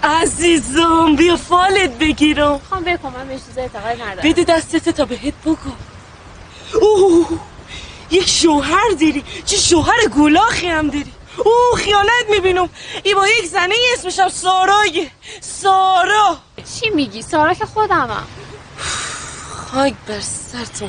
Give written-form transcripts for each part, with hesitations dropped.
عزیزم بیا فالت بگیرم. خواهم بکن من بهش چیز اعتقاد ندارم. بده دستت تا بهت بگم. اوه یک شوهر داری، چه شوهر گولاخی هم داری. اوه خیانت میبینم. ای با یک زنه اسمشم سارایه. سارا. چی میگی؟ سارا که خودمم. خاک بر سرتون.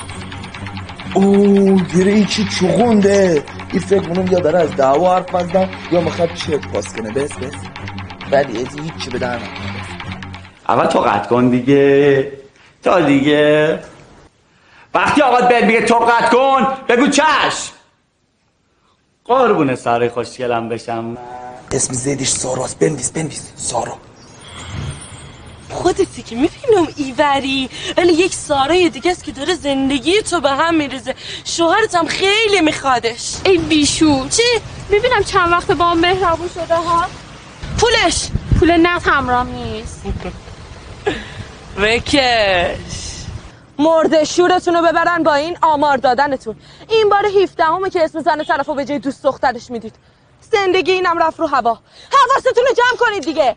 اوه دیره ای چی چغونده. این فکر کنم یا داره از دعوا حرف مزدم یا مخواد چک پاس کنه. بس ولی ازی هیچی به در نمیاد. اول تو قطع کن دیگه. تا دیگه وقتی آقا بهت میگه تو قطع کن بگو چشم. قربون سارای خوشگلم بشم. اسم زیدش ساراست. بنویس سارا. خودتی که میبینم ایوری، ولی یک سارای دیگه است که داره زندگی تو به هم میریزه. شوهرت هم خیلی میخوادش. ای بیشور چی؟ میبینم چند وقت با هم مهربون شده ها. پول نقد همراه نیست. بکش مرده شورتون رو ببرن با این آمار دادنتون. این بار 17 که اسم زن طرفو به جای دوست دخترش میدید. زندگی اینم رفت رو هوا. حواستون رو جمع کنید دیگه.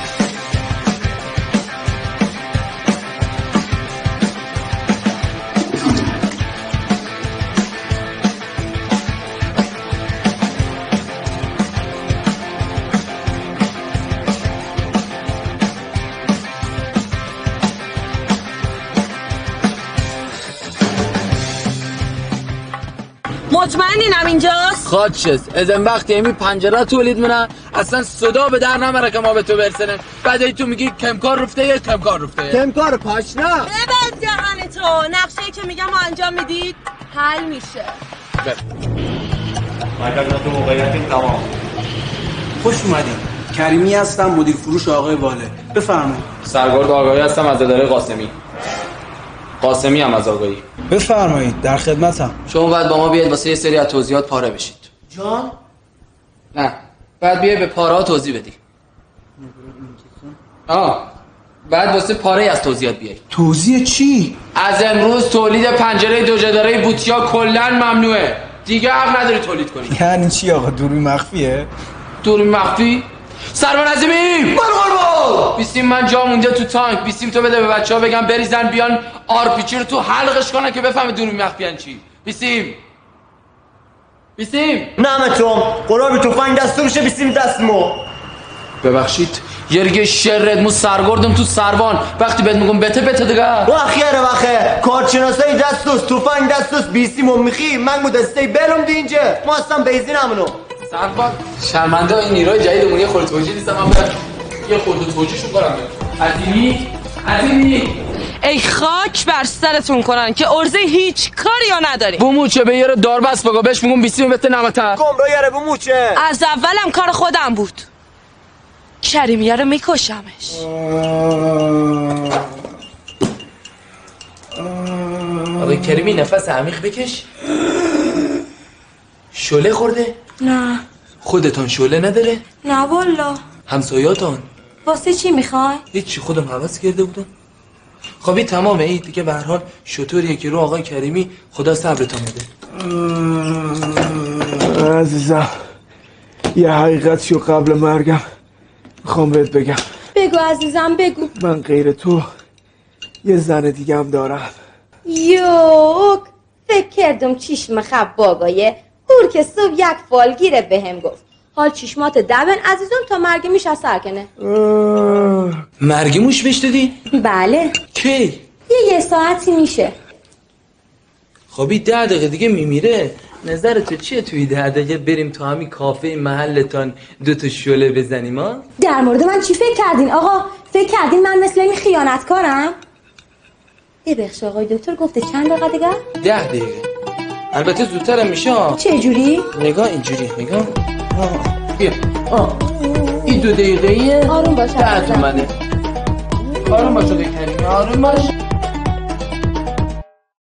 مطمئنینم اینجاست؟ خاطشست ازن وقتی همی پنجره تولید منن اصلا صدا به در نمره که ما به تو برسنیم. بعد ای تو میگی کمکار رفته کمکار پاشنا. ببند دهن تو. نقشه‌ای که میگم رو انجام میدید حل میشه. مدرنا تو موقعیت تمام. خوش اومدید. کریمی هستم مدیر فروش آقای واله. بفرمایید. سرگرد آقایی هستم از اداره قاسمی هم از آقایی. بفرمایید در خدمتم. شما باید با ما بیاید واسه یه سری از توضیحات پاره بشید. جان؟ نه بعد بیای به پاره ها توضیح بدی. بعد واسه پاره از توضیحات بیای. توضیح چی؟ از امروز تولید پنجره دو جداره بوتیا کلا ممنوعه. دیگه حق نداری تولید کنی. یعنی چی آقا؟ دوربین مخفیه؟ دوربین مخفی؟ سربان عظیمی بیستیم من جا مونده تو تانک. بیستیم تو بده به بچه‌ها بگم بریزن بیان آرپیچی رو تو حلقش کنن که بفهمه دوربین مخفی یعنی چی. بیستیم نمتون قرابی توفنگ دستورشه. بیستیم دستمو. ببخشید یه ریگه شرت مو سرگردم تو سربان. وقتی بهت میگم بته دیگه واخه کارشناسای دستوس توفنگ دستوس بیستیم و میخی من گو دسته بلم دی اینجا. ما اصلا بیزین همونو سربان شرمنده این نیروی جدیدمون یه خورده توجیه نیستم. من برم یه خورده توجیهشون کنم. عظیمی ای خاک بر سرتون کنن که ارزه هیچ کاری یا نداریم. بوموچه به یه رو داربست بگو بهش میگم بیستیم بته نمته. گمراه یاره بوموچه. از اولم کار خودم بود. کریمیه رو میکشمش. آقای کریمی نفس عمیق بکش. شله خورده؟ نه. خودتان شله نداره؟ نه والا. همسایاتان؟ واسه چی میخوای؟ هیچی خودم حوض کرده بودم. خب تمامه این دیگه به هر حال شطوریه که رو آقای کریمی خدا صبرتان بده. عزیزم یه حقیقتی و قبل مرگم میخوام بهت بگم. بگو عزیزم بگو. من غیر تو یه زن دیگه هم دارم. یوک فکر کردم چشم خب باگایه هور که صبح یک فالگیره بهم گفت حال چشمات دبن عزیزم تا مرگ میش از سر کنه. مرگ موش بهش دادی؟ بله. کی؟ یه ساعتی میشه. خب 10 دقیقه دیگه میمیره. نظر تو چیه توی 10 دقیقه بریم تا همین کافه محلتان 2 شله بزنیم ها؟ در مورد من چی فکر کردین آقا؟ فکر کردین من مثل این خیانتکارم؟ بخش آقای دکتر گفته چند دقیقه دیگه؟ 10 دقیقه. البته زودترم میشه. چه جوری؟ نگاه اینجوری نگاه. بیا. این 2 دقیقه آروم باش. 10 تومنه. آروم باش آقای کریمی آروم باش.